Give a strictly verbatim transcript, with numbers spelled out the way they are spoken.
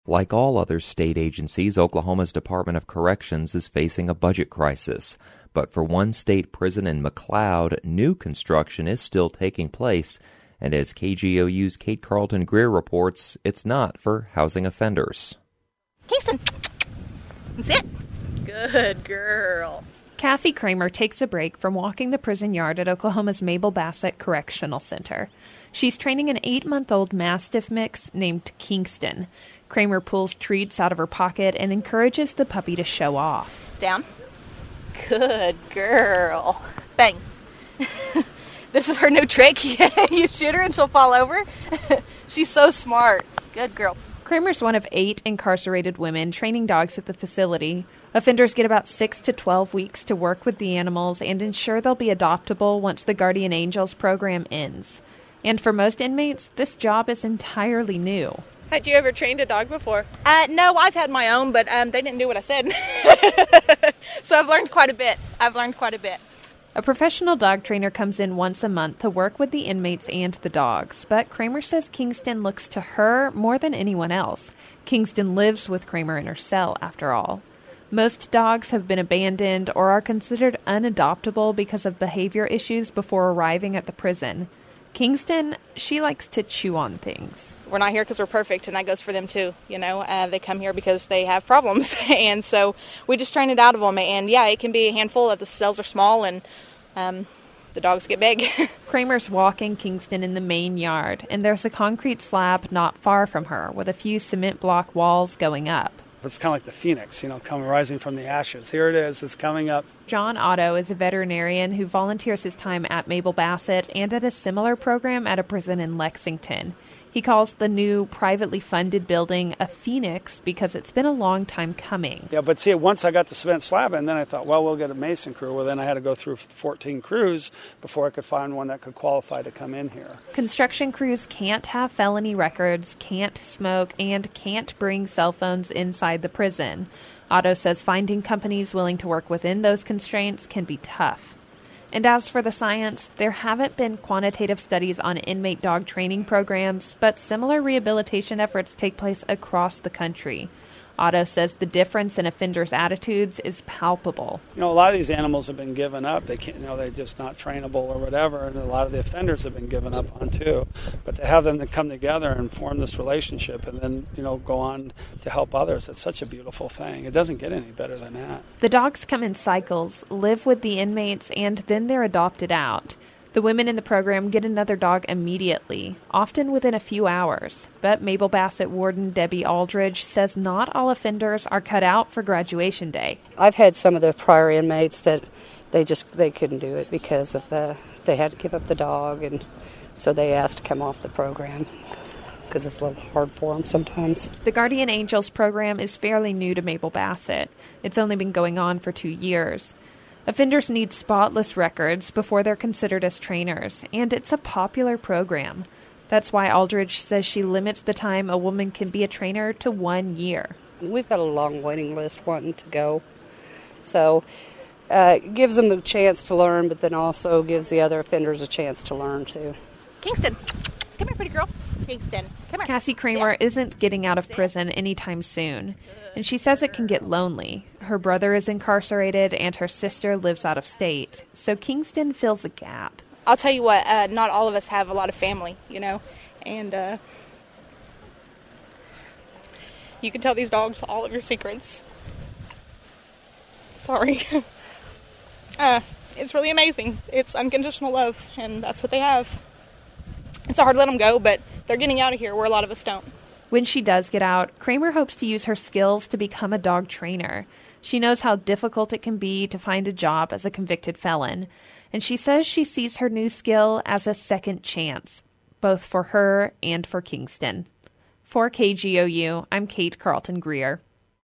Like all other state agencies, Oklahoma's Department of Corrections is facing a budget crisis. But for one state prison in McLeod, new construction is still taking place. And as K G O U's Kate Carlton Greer reports, it's not for housing offenders. Kingston, sit. Good girl. Cassie Kramer takes a break from walking the prison yard at Oklahoma's Mabel Bassett Correctional Center. She's training an eight-month-old Mastiff mix named Kingston. Kramer pulls treats out of her pocket and encourages the puppy to show off. Down. Good girl. Bang. This is her new trick. You shoot her and she'll fall over. She's so smart. Good girl. Kramer's one of eight incarcerated women training dogs at the facility. Offenders get about six to twelve weeks to work with the animals and ensure they'll be adoptable once the Guardian Angels program ends. And for most inmates, this job is entirely new. Had you ever trained a dog before? Uh, no, I've had my own, but um, they didn't do what I said. So I've learned quite a bit. I've learned quite a bit. A professional dog trainer comes in once a month to work with the inmates and the dogs, but Kramer says Kingston looks to her more than anyone else. Kingston lives with Kramer in her cell, after all. Most dogs have been abandoned or are considered unadoptable because of behavior issues before arriving at the prison. Kingston, she likes to chew on things. We're not here because we're perfect, and that goes for them too. You know, uh, they come here because they have problems, and so we just train it out of them. And yeah, it can be a handful that the cells are small and um, the dogs get big. Kramer's walking Kingston in the main yard, and there's a concrete slab not far from her with a few cement block walls going up. It's kind of like the phoenix, you know, coming rising from the ashes. Here it is. It's coming up. John Otto is a veterinarian who volunteers his time at Mabel Bassett and at a similar program at a prison in Lexington. He calls the new privately funded building a phoenix because it's been a long time coming. Yeah, but see, once I got the cement slab in, then I thought, well, we'll get a mason crew. Well, then I had to go through fourteen crews before I could find one that could qualify to come in here. Construction crews can't have felony records, can't smoke, and can't bring cell phones inside the prison. Otto says finding companies willing to work within those constraints can be tough. And as for the science, there haven't been quantitative studies on inmate dog training programs, but similar rehabilitation efforts take place across the country. Otto says the difference in offenders' attitudes is palpable. You know, a lot of these animals have been given up. They can't, you know, they're just not trainable or whatever, and a lot of the offenders have been given up on too. But to have them to come together and form this relationship and then, you know, go on to help others, it's such a beautiful thing. It doesn't get any better than that. The dogs come in cycles, live with the inmates, and then they're adopted out. The women in the program get another dog immediately, often within a few hours. But Mabel Bassett warden Debbie Aldridge says not all offenders are cut out for graduation day. I've had some of the prior inmates that they just they couldn't do it because of the they had to give up the dog, and so they asked to come off the program because it's a little hard for them sometimes. The Guardian Angels program is fairly new to Mabel Bassett. It's only been going on for two years. Offenders need spotless records before they're considered as trainers, and it's a popular program. That's why Aldridge says she limits the time a woman can be a trainer to one year. We've got a long waiting list wanting to go, so uh, it gives them a chance to learn, but then also gives the other offenders a chance to learn too. Kingston, come here, pretty girl. Kingston, come here. Cassie Kramer Sit. isn't getting out of Sit. prison anytime soon, and she says it can get lonely. Her brother is incarcerated, and her sister lives out of state, so Kingston fills a gap. I'll tell you what, uh, not all of us have a lot of family, you know, and uh, you can tell these dogs all of your secrets. Sorry. uh, it's really amazing. It's unconditional love, and that's what they have. It's hard to let them go, but they're getting out of here where a lot of us don't. When she does get out, Kramer hopes to use her skills to become a dog trainer. She knows how difficult it can be to find a job as a convicted felon, and she says she sees her new skill as a second chance, both for her and for Kingston. For K G O U, I'm Kate Carlton Greer.